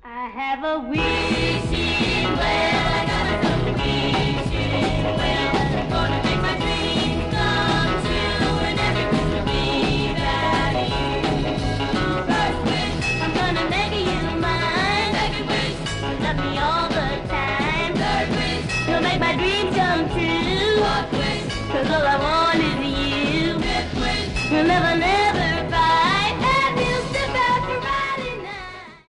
I have a wishing well, I got myself a wishing well. Gonna make my dreams come true, and every wish will be valid. First wish, I'm gonna make you mine. Second wish, love me all the time. Third wish, you'll make my dreams come true. Fourth wish, 'cause all I want is you. Fifth wish, you'll never